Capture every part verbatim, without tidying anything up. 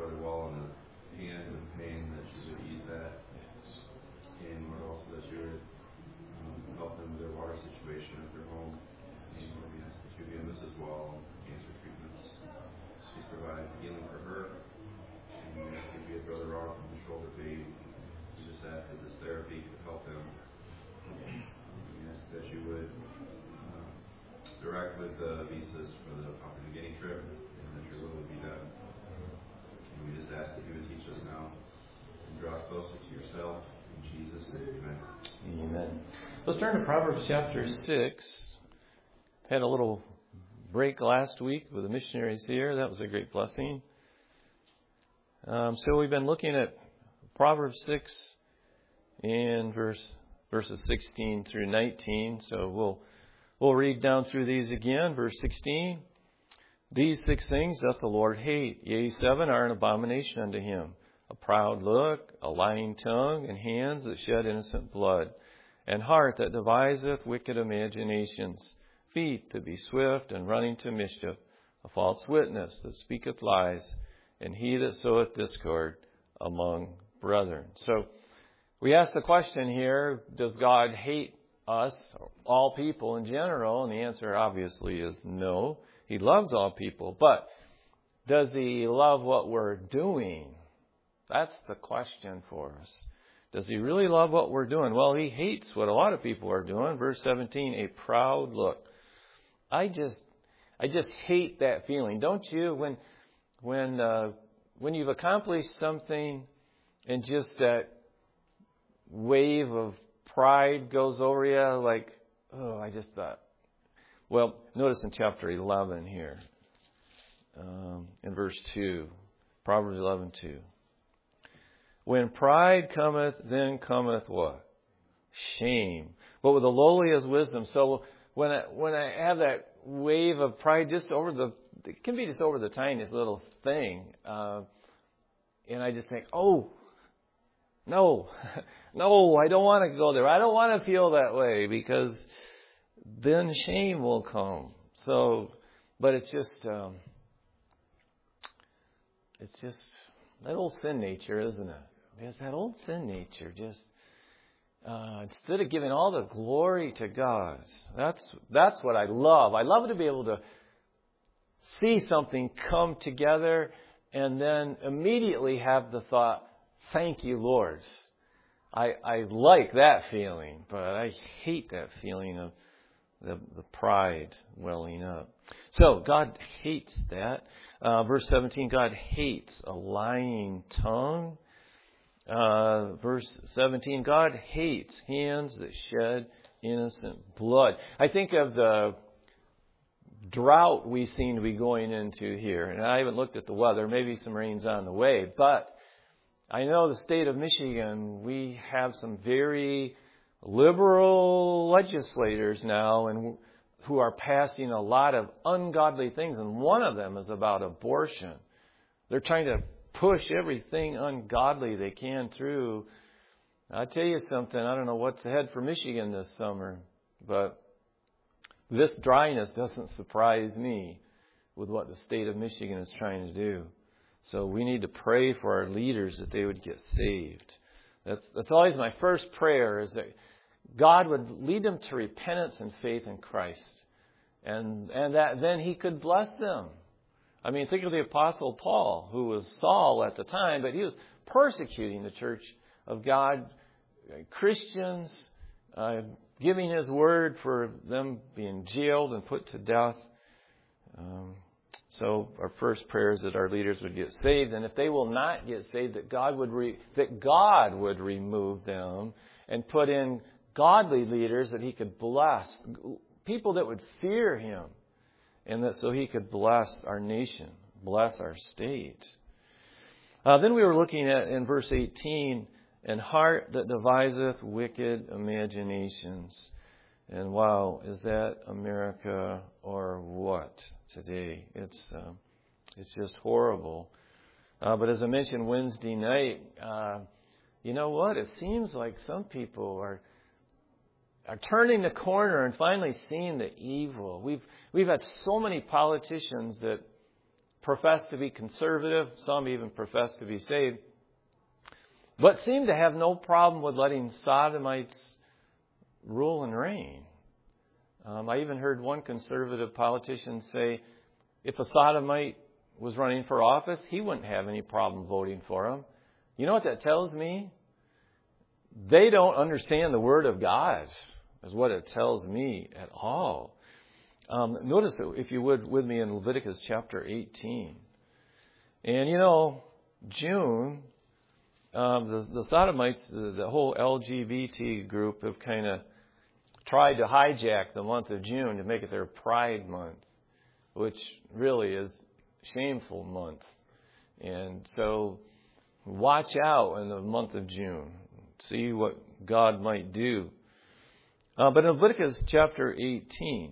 Brother Wall in the hand of pain, that you would ease that. And Lord, also that you would um, help them with their water situation at their home. And Lord, we ask that you be in Missus Wall, cancer treatments. Please provide healing for her. And we ask that you be with Brother Rock from the shoulder pain. We just ask that this therapy could help him. We ask that you would uh, direct with the visas for the Papua New Guinea trip, and that your will would be done. And we just ask that you would teach us now and draw us closer to yourself. In Jesus' name, amen. Amen. Let's turn to Proverbs chapter six. Had a little break last week with the missionaries here. That was a great blessing. Um, so we've been looking at Proverbs six in verse verses sixteen through nineteen. So we'll we'll read down through these again. Verse sixteen. These six things doth the Lord hate, yea, seven are an abomination unto him: a proud look, a lying tongue, and hands that shed innocent blood, and heart that deviseth wicked imaginations, feet to be swift and running to mischief, a false witness that speaketh lies, and he that soweth discord among brethren. So we ask the question here, does God hate us, all people in general? And the answer obviously is no. He loves all people. But does he love what we're doing? That's the question for us. Does he really love what we're doing? Well, he hates what a lot of people are doing. Verse seventeen, a proud look. I just, I just hate that feeling. Don't you? When, when, uh, when you've accomplished something and just that wave of pride goes over you, like, oh, I just thought. Well, notice in chapter eleven here, um, in verse two, Proverbs eleven two. When pride cometh, then cometh what? Shame. But with the lowly is wisdom. So when I, when I have that wave of pride just over the, it can be just over the tiniest little thing. Uh, and I just think, oh, no, no, I don't want to go there. I don't want to feel that way, because then shame will come. So, but it's just, um, it's just that old sin nature, isn't it? There's that old sin nature. Just uh, instead of giving all the glory to God, that's that's what I love. I love to be able to see something come together and then immediately have the thought, "Thank you, Lord." I I like that feeling, but I hate that feeling of the the pride welling up. So God hates that. Uh, verse seventeen, God hates a lying tongue. Uh, verse seventeen, God hates hands that shed innocent blood. I think of the drought we seem to be going into here. And I haven't looked at the weather. Maybe some rain's on the way. But I know the state of Michigan, we have some very liberal legislators now and who are passing a lot of ungodly things. And one of them is about abortion. They're trying to push everything ungodly they can through. I'll tell you something. I don't know what's ahead for Michigan this summer, but this dryness doesn't surprise me with what the state of Michigan is trying to do. So we need to pray for our leaders that they would get saved. That's, that's always my first prayer, is that God would lead them to repentance and faith in Christ. And, and that then He could bless them. I mean, think of the Apostle Paul, who was Saul at the time, but he was persecuting the church of God, Christians, uh, giving his word for them being jailed and put to death. Um, so our first prayer is that our leaders would get saved, and if they will not get saved, that God would re- that God would remove them and put in godly leaders that He could bless, people that would fear Him. And that so He could bless our nation, bless our state. Uh, then we were looking at in verse eighteen, an heart that deviseth wicked imaginations. And wow, is that America or what today? It's uh, it's just horrible. Uh, but as I mentioned Wednesday night, uh, you know what? It seems like some people are. are turning the corner and finally seeing the evil. We've we've had so many politicians that profess to be conservative. Some even profess to be saved. But seem to have no problem with letting sodomites rule and reign. Um, I even heard one conservative politician say if a sodomite was running for office, he wouldn't have any problem voting for him. You know what that tells me? They don't understand the Word of God, is what it tells me at all. Um, notice, if you would, with me in Leviticus chapter eighteen. And, you know, June, um, the, the Sodomites, the, the whole L G B T group have kind of tried to hijack the month of June to make it their Pride Month, which really is a shameful month. And so watch out in the month of June. See what God might do. Uh, but in Leviticus chapter eighteen,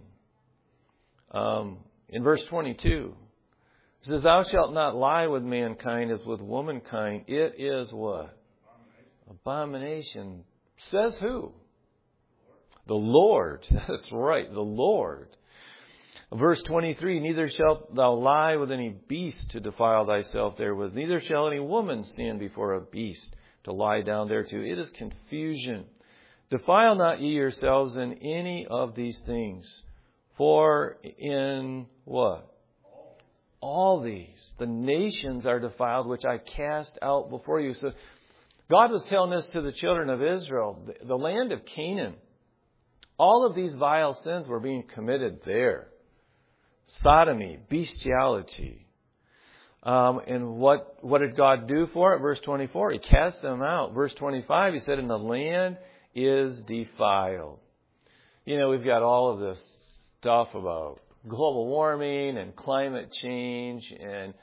um, in verse twenty-two, it says, "Thou shalt not lie with mankind as with womankind. It is" what? Abomination. Abomination. Says who? The Lord. That's right, the Lord. Verse twenty-three, "Neither shalt thou lie with any beast to defile thyself therewith. Neither shall any woman stand before a beast to lie down thereto. It is confusion. Defile not ye yourselves in any of these things. For in" what? All these. "The nations are defiled, which I cast out before you." So God was telling this to the children of Israel. The, the land of Canaan. All of these vile sins were being committed there. Sodomy, bestiality. Um, and what, what did God do for it? Verse twenty-four, He cast them out. Verse twenty-five, He said, "And the land is defiled." You know, we've got all of this stuff about global warming and climate change and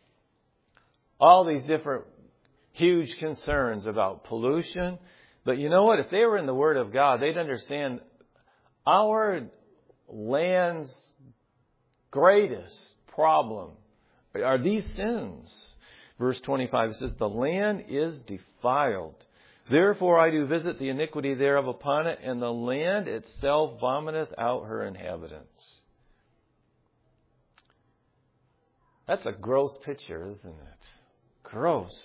all these different huge concerns about pollution. But you know what? If they were in the Word of God, they'd understand our land's greatest problem are these sins. Verse twenty-five, it says, "The land is defiled. Therefore I do visit the iniquity thereof upon it, and the land itself vomiteth out her inhabitants." That's a gross picture, isn't it? Gross.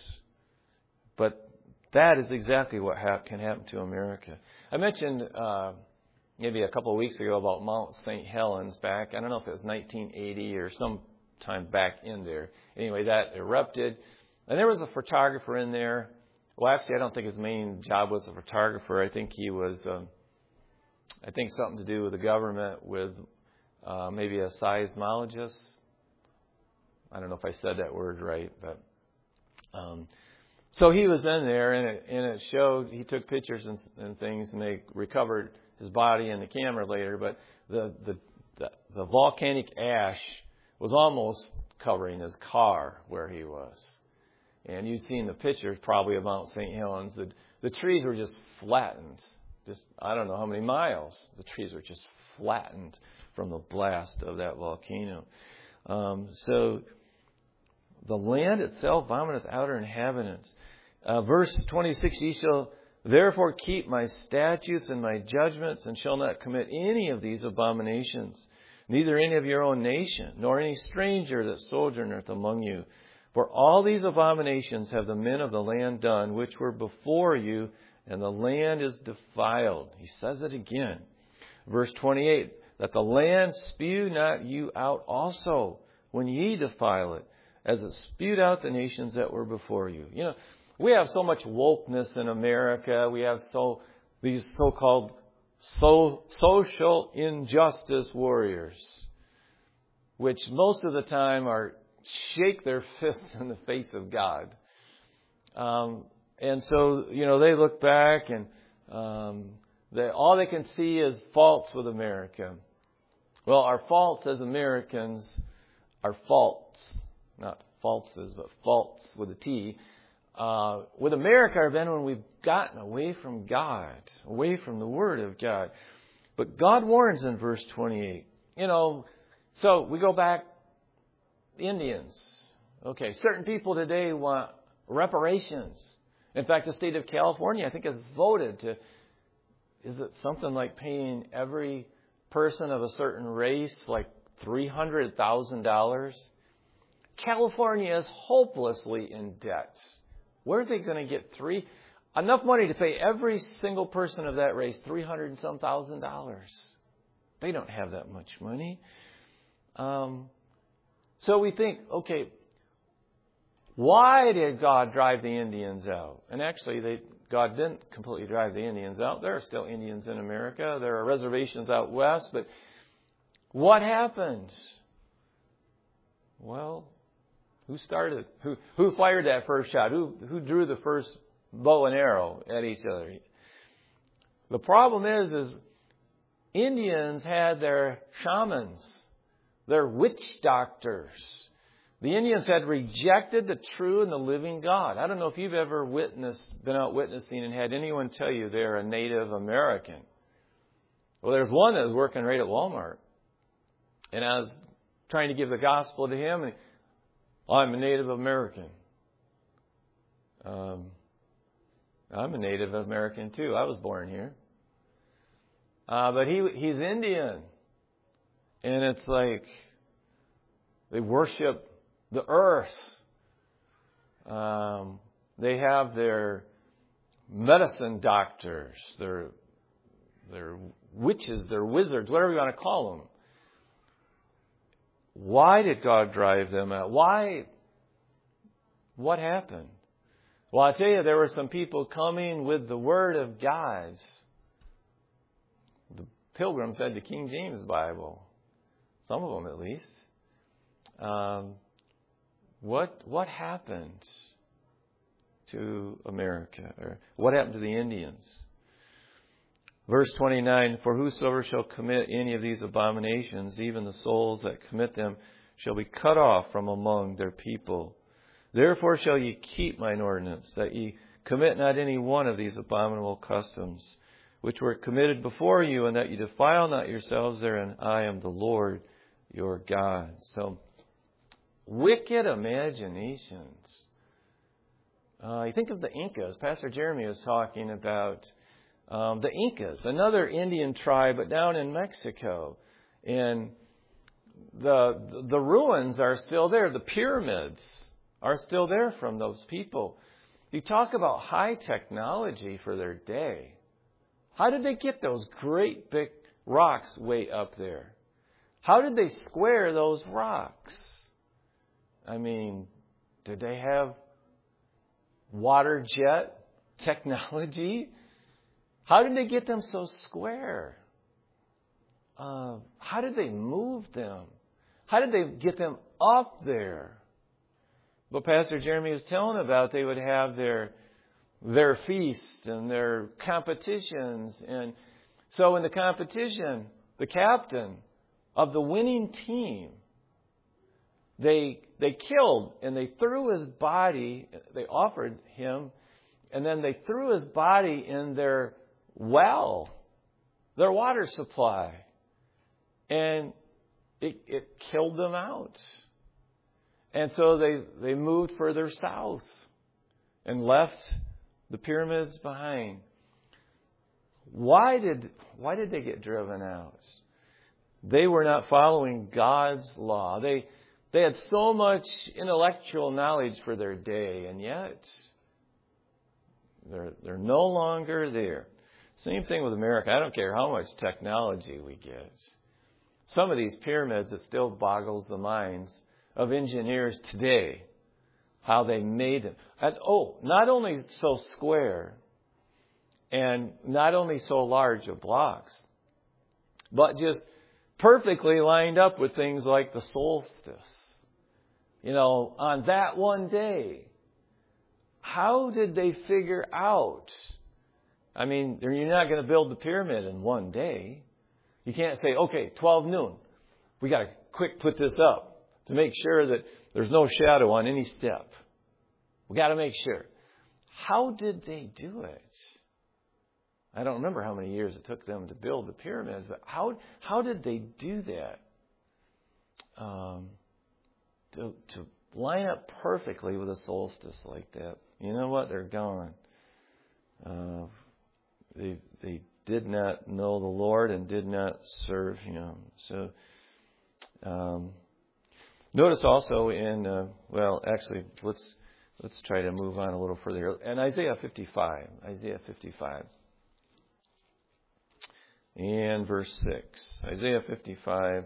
But that is exactly what ha- can happen to America. I mentioned uh, maybe a couple of weeks ago about Mount Saint Helens back. I don't know if it was nineteen eighty or some time back in there. Anyway, that erupted. And there was a photographer in there. Well, actually, I don't think his main job was a photographer. I think he was, um, I think something to do with the government, with uh, maybe a seismologist. I don't know if I said that word right, but um, so he was in there, and it, and it showed, he took pictures and, and things, and they recovered his body in the camera later, but the, the, the, the volcanic ash was almost covering his car where he was. And you've seen the pictures probably of Mount Saint Helens. The, the trees were just flattened. Just, I don't know how many miles. The trees were just flattened from the blast of that volcano. Um, so the land itself vomiteth out her inhabitants. Uh, verse twenty-six, "Ye shall therefore keep my statutes and my judgments, and shall not commit any of these abominations, neither any of your own nation, nor any stranger that sojourneth among you. For all these abominations have the men of the land done, which were before you, and the land is defiled." He says it again. Verse twenty-eight, "That the land spew not you out also, when ye defile it, as it spewed out the nations that were before you." You know, we have so much wokeness in America. We have so these so-called so, social injustice warriors, which most of the time are shake their fists in the face of God. Um, and so, you know, they look back and um, they, all they can see is faults with America. Well, our faults as Americans are faults, not falses, but faults with a T. Uh, with America have been when we've gotten away from God, away from the Word of God. But God warns in verse twenty-eight. You know, so we go back, Indians. Okay, certain people today want reparations. In fact, the state of California, I think, has voted to, is it something like paying every person of a certain race like three hundred thousand dollars California is hopelessly in debt. Where are they going to get three enough money to pay every single person of that race three hundred and some thousand dollars? They don't have that much money. Um, so we think, okay, why did God drive the Indians out? And actually, they, God didn't completely drive the Indians out. There are still Indians in America. There are reservations out west. But what happened? Well, who started? Who who fired that first shot? Who who drew the first bow and arrow at each other? The problem is, is Indians had their shamans, their witch doctors. The Indians had rejected the true and the living God. I don't know if you've ever witnessed, been out witnessing and had anyone tell you they're a Native American. Well, there's one that was working right at Walmart. And I was trying to give the gospel to him. And I'm a Native American. Um, I'm a Native American too. I was born here. Uh, but he he's Indian. And it's like they worship the earth. Um, they have their medicine doctors, their their witches, their wizards, whatever you want to call them. Why did God drive them out? Why? What happened? Well, I tell you, there were some people coming with the Word of God. The Pilgrims had the King James Bible. Some of them, at least. Um, what what happened to America? Or what happened to the Indians? Verse twenty-nine, for whosoever shall commit any of these abominations, even the souls that commit them, shall be cut off from among their people. Therefore shall ye keep mine ordinance, that ye commit not any one of these abominable customs, which were committed before you, and that ye defile not yourselves therein. I am the Lord your God. So, wicked imaginations. Uh, you think of the Incas. Pastor Jeremy was talking about um, the Incas, another Indian tribe, but down in Mexico. And the the ruins are still there. The pyramids are still there from those people. You talk about high technology for their day. How did they get those great big rocks way up there? How did they square those rocks? I mean, did they have water jet technology? How did they get them so square? Uh, how did they move them? How did they get them up there? But Pastor Jeremy was telling about, they would have their their feasts and their competitions. And so in the competition, the captain of the winning team, they they killed and they threw his body, they offered him, and then they threw his body in their well, their water supply. And it, it killed them out. And so they, they moved further south and left the pyramids behind. Why did why did they get driven out? They were not following God's law. They they had so much intellectual knowledge for their day, and yet they're they're no longer there. Same thing with America. I don't care how much technology we get. Some of these pyramids, it still boggles the minds of engineers today, how they made them. And oh, not only so square and not only so large of blocks, but just perfectly lined up with things like the solstice. You know, on that one day, how did they figure out? I mean, you're not going to build the pyramid in one day. You can't say, okay, twelve noon, we got to quick put this up to make sure that there's no shadow on any step. We got to make sure. How did they do it? I don't remember how many years it took them to build the pyramids, but how how did they do that? Um, to to line up perfectly with a solstice like that. You know what? They're gone. Uh, they they did not know the Lord and did not serve Him. So, um, Notice also in, uh, well, actually, let's let's try to move on a little further. And Isaiah fifty-five, Isaiah fifty-five, and verse six. Isaiah fifty-five.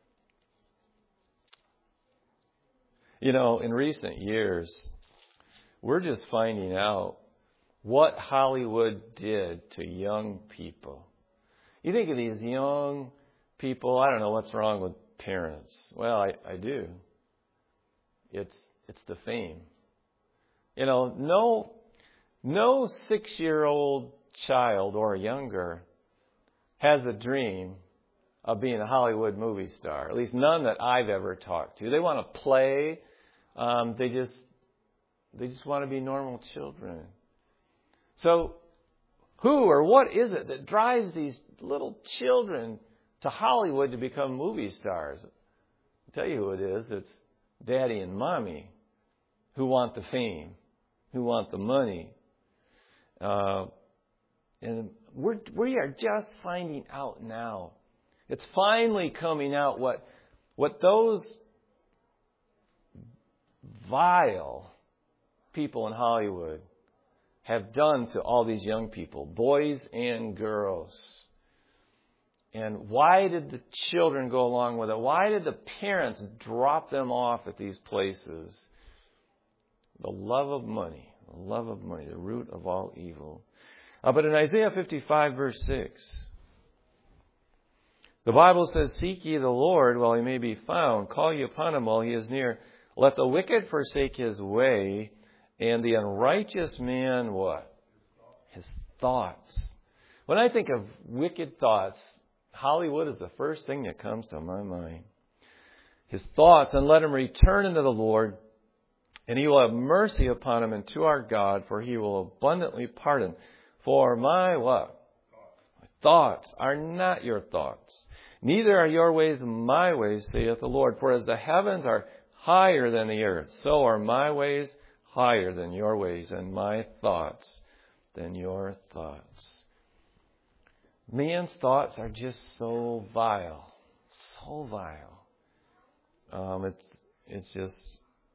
You know, in recent years, we're just finding out what Hollywood did to young people. You think of these young people, I don't know what's wrong with parents. Well, I, I do. It's it's the fame. You know, no no six-year-old child or younger has a dream of being a Hollywood movie star. At least none that I've ever talked to. They want to play. Um, they just they just want to be normal children. So, who or what is it that drives these little children to Hollywood to become movie stars? I'll tell you who it is. It's Daddy and Mommy who want the fame, who want the money. Uh, and we're, we are just finding out now. It's finally coming out what what those vile people in Hollywood have done to all these young people, boys and girls. And why did the children go along with it? Why did the parents drop them off at these places? The love of money, the love of money, the root of all evil. Uh, but in Isaiah fifty-five, verse six, the Bible says, "Seek ye the Lord while he may be found. Call ye upon him while he is near. Let the wicked forsake his way, and the unrighteous man," what? His thoughts. When I think of wicked thoughts, Hollywood is the first thing that comes to my mind. His thoughts, "and let him return unto the Lord, and he will have mercy upon him and to our God, for he will abundantly pardon. For my," what? "My thoughts are not your thoughts, neither are your ways my ways, saith the Lord. For as the heavens are higher than the earth, so are my ways higher than your ways, and my thoughts than your thoughts." Man's thoughts are just so vile, so vile. Um, it's it's just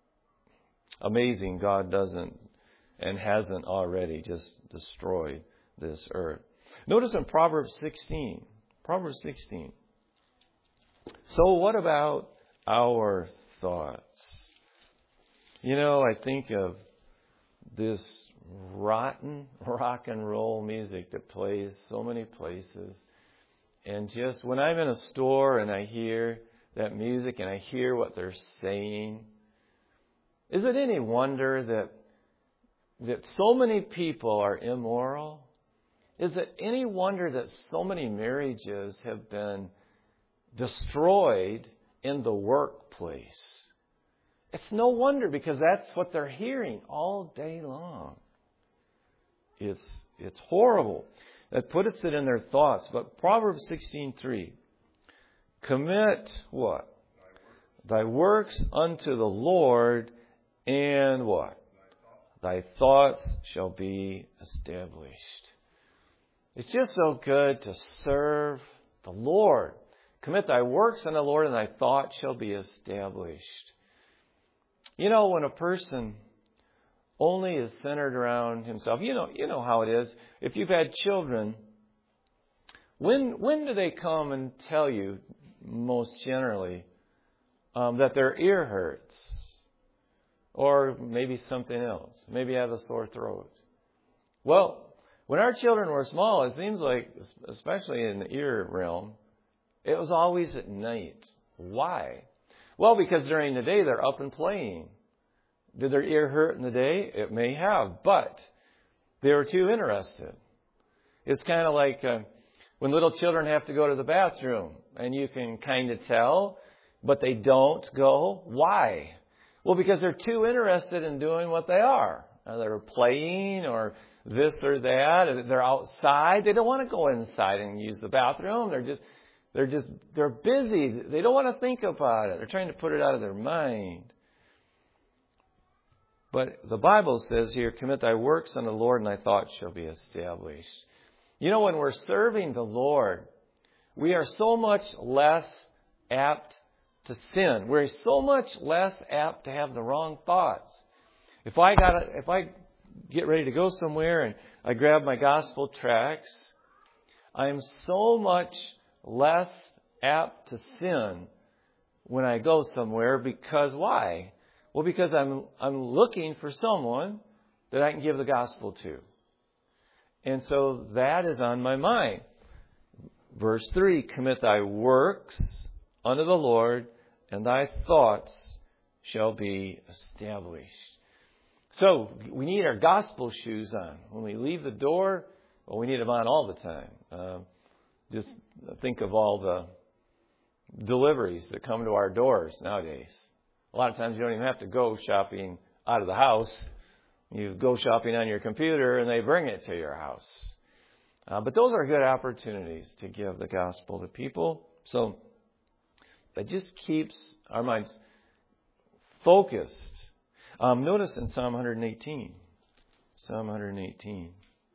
amazing God doesn't and hasn't already just destroyed this earth. Notice in Proverbs sixteen, Proverbs sixteen. So what about our thoughts? You know, I think of this rotten rock and roll music that plays so many places. And just when I'm in a store and I hear that music and I hear what they're saying, is it any wonder that that so many people are immoral? Is it any wonder that so many marriages have been destroyed in the workplace? It's no wonder, because that's what they're hearing all day long. It's it's horrible. That puts it in their thoughts. But Proverbs sixteen three, "Commit" what? "Thy works unto the Lord, and" what? "Thy thoughts shall be established." It's just so good to serve the Lord. "Commit thy works unto the Lord, and thy thoughts shall be established." You know, when a person only is centered around himself, you know, you know how it is. If you've had children, when when do they come and tell you, most generally, um, that their ear hurts? Or maybe something else. Maybe you have a sore throat. Well, when our children were small, it seems like, especially in the ear realm, it was always at night. Why? Well, because during the day they're up and playing. Did their ear hurt in the day? It may have, but they were too interested. It's kind of like uh, when little children have to go to the bathroom, and you can kind of tell, but they don't go. Why? Well, because they're too interested in doing what they are. Uh, they're playing or this or that. They're outside. They don't want to go inside and use the bathroom. They're just, they're just, they're busy. They don't want to think about it. They're trying to put it out of their mind. But the Bible says here, "Commit thy works unto the Lord, and thy thoughts shall be established." You know, when we're serving the Lord, we are so much less apt to sin. We're so much less apt to have the wrong thoughts. If I got, if I get ready to go somewhere and I grab my gospel tracts, I'm so much less apt to sin when I go somewhere. Because why? Well, because I'm I'm looking for someone that I can give the gospel to. And so that is on my mind. Verse three, commit thy works unto the Lord, and thy thoughts shall be established. So we need our gospel shoes on. When we leave the door, well, we need them on all the time. Uh, just think of all the deliveries that come to our doors nowadays. A lot of times you don't even have to go shopping out of the house. You go shopping on your computer and they bring it to your house. Uh, but those are good opportunities to give the gospel to people. So that just keeps our minds focused. Um, notice in Psalm one eighteen. Psalm one eighteen.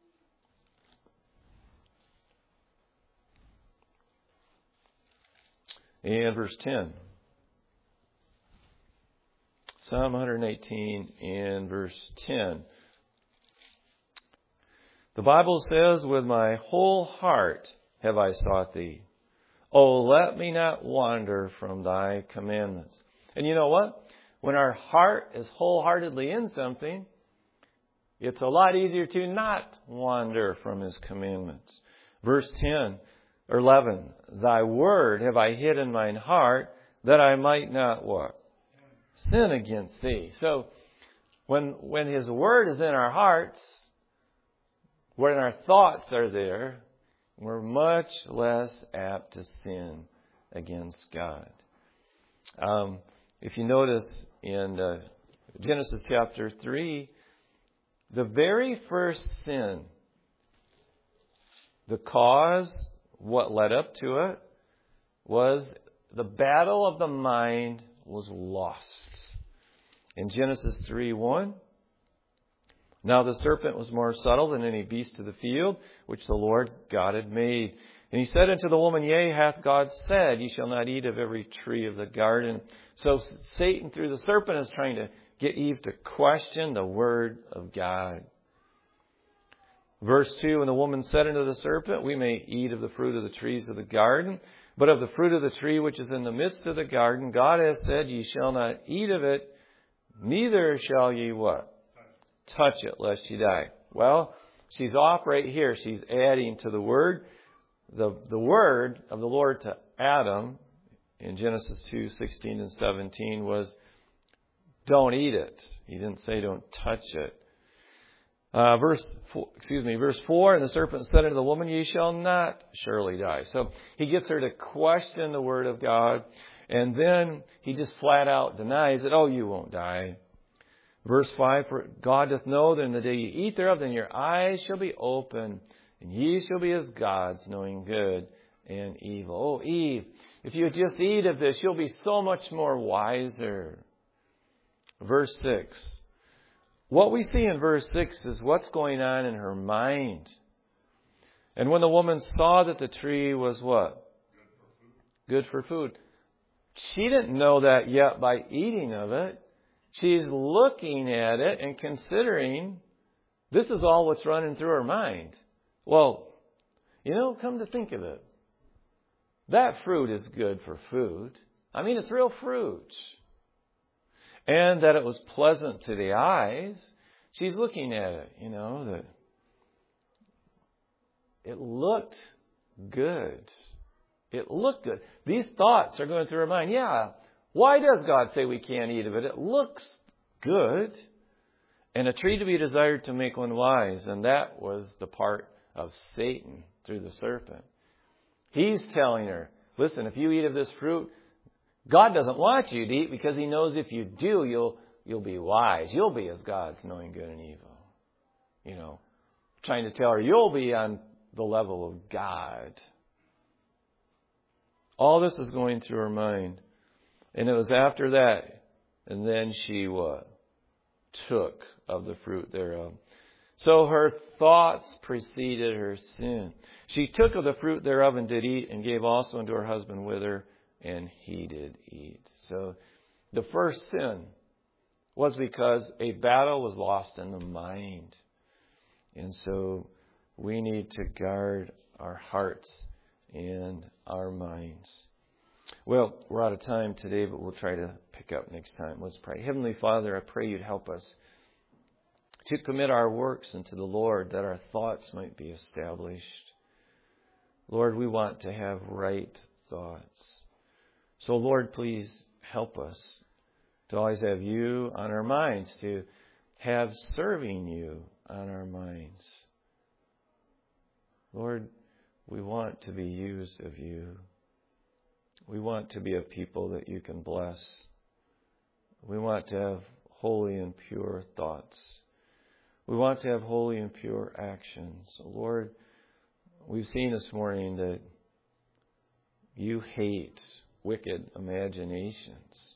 And verse ten. Psalm one eighteen and verse ten. The Bible says, with my whole heart have I sought thee. Oh, let me not wander from thy commandments. And you know what? When our heart is wholeheartedly in something, it's a lot easier to not wander from his commandments. Verse ten or eleven. Thy word have I hid in mine heart, that I might not what? Sin against thee. So when when his word is in our hearts, when our thoughts are there, we're much less apt to sin against God. Um, if you notice in uh, Genesis chapter three, the very first sin, the cause, what led up to it, was the battle of the mind was lost. In Genesis three one, now the serpent was more subtle than any beast of the field, which the Lord God had made. And he said unto the woman, Yea, hath God said, Ye shall not eat of every tree of the garden. So Satan, through the serpent, is trying to get Eve to question the word of God. Verse two, and the woman said unto the serpent, We may eat of the fruit of the trees of the garden, but of the fruit of the tree which is in the midst of the garden, God hath said, Ye shall not eat of it, neither shall ye what? Touch it, lest ye die. Well, she's off right here. She's adding to the word. The, the word of the Lord to Adam in Genesis two sixteen and seventeen was, don't eat it. He didn't say don't touch it. Uh, verse, four, excuse me, verse four, and the serpent said unto the woman, Ye shall not surely die. So he gets her to question the word of God, and then he just flat out denies it. Oh, you won't die. Verse five, for God doth know that in the day ye eat thereof, then your eyes shall be open, and ye shall be as gods, knowing good and evil. Oh, Eve, if you just eat of this, you'll be so much more wiser. Verse six. What we see in verse six is what's going on in her mind. And when the woman saw that the tree was what? Good for food. She didn't know that yet by eating of it. She's looking at it and considering this is all what's running through her mind. Well, you know, come to think of it, that fruit is good for food. I mean, it's real fruit. And that it was pleasant to the eyes. She's looking at it, you know, that it looked good. It looked good. These thoughts are going through her mind. Yeah, why does God say we can't eat of it? It looks good. And a tree to be desired to make one wise. And that was the part of Satan through the serpent. He's telling her, listen, if you eat of this fruit, God doesn't want you to eat because He knows if you do, you'll you'll be wise. You'll be as gods, knowing good and evil. You know, trying to tell her you'll be on the level of God. All this is going through her mind. And it was after that, and then she what? Took of the fruit thereof. So her thoughts preceded her sin. She took of the fruit thereof and did eat, and gave also unto her husband with her, and he did eat. So the first sin was because a battle was lost in the mind. And so we need to guard our hearts and our minds. Well, we're out of time today, but we'll try to pick up next time. Let's pray. Heavenly Father, I pray you'd help us to commit our works unto the Lord, that our thoughts might be established. Lord, we want to have right thoughts. So, Lord, please help us to always have you on our minds, to have serving you on our minds. Lord, we want to be used of you. We want to be a people that you can bless. We want to have holy and pure thoughts. We want to have holy and pure actions. Lord, we've seen this morning that you hate wicked imaginations.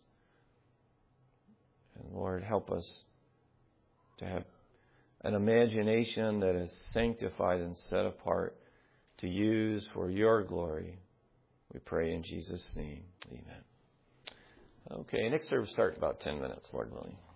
And Lord, help us to have an imagination that is sanctified and set apart to use for your glory. We pray in Jesus' name. Amen. Okay, next service starts about ten minutes, Lord willing.